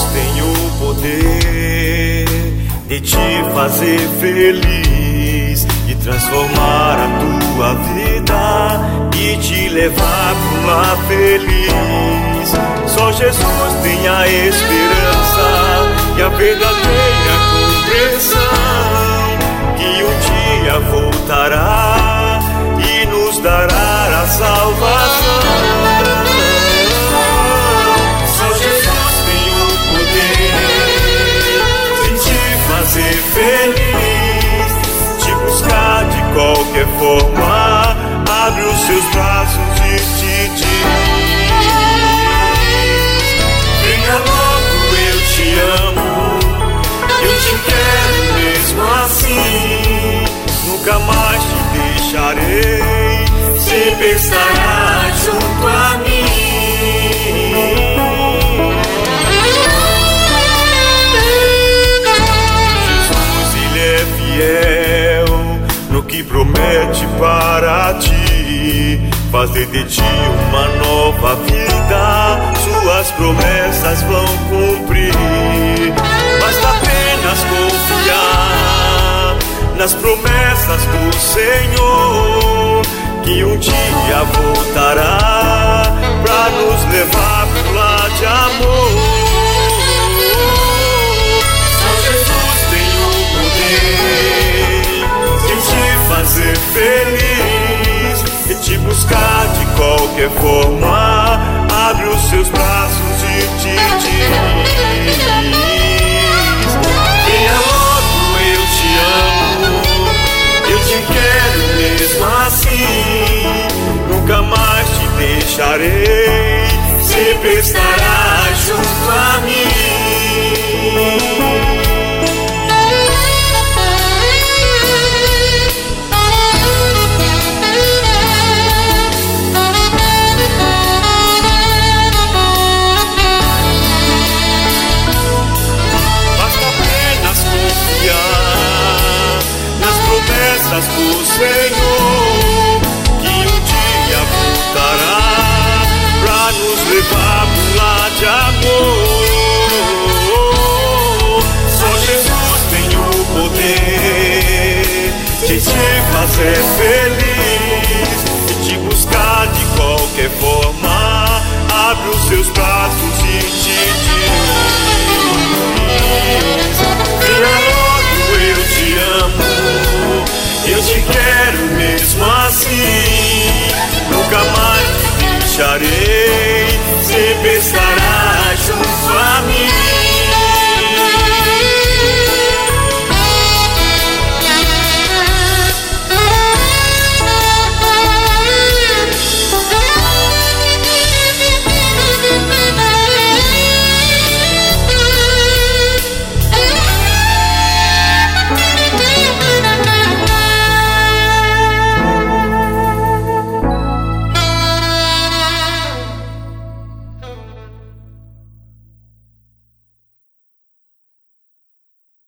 tem o poder de te fazer feliz, de transformar a tua vida e te levar para um lar feliz. Só Jesus tem a esperança e a verdadeira compreensão que um dia voltará e nos dará a salvação. Ser feliz, te buscar de qualquer forma, abre os seus braços e te diz: venha logo, eu te amo, eu te quero mesmo assim, nunca mais te deixarei, sempre estarás junto a mim. No que promete para ti, fazer de ti uma nova vida, suas promessas vão cumprir. Basta apenas confiar nas promessas do Senhor, que um dia voltará pra nos levar pro lar de amor. Fazer feliz e te buscar de qualquer forma, abre os seus braços e te diz: venha logo, eu te amo, eu te quero mesmo assim, nunca mais te deixarei, sempre estarás junto a mim. Do Senhor, que um dia voltará pra nos levar pro lar de amor. Só Jesus tem o poder de te fazer feliz e te buscar de qualquer forma, abre os seus braços e te diz: venha logo, eu te amo, eu te quero mesmo assim, nunca mais te deixarei, sempre estarás junto a mim.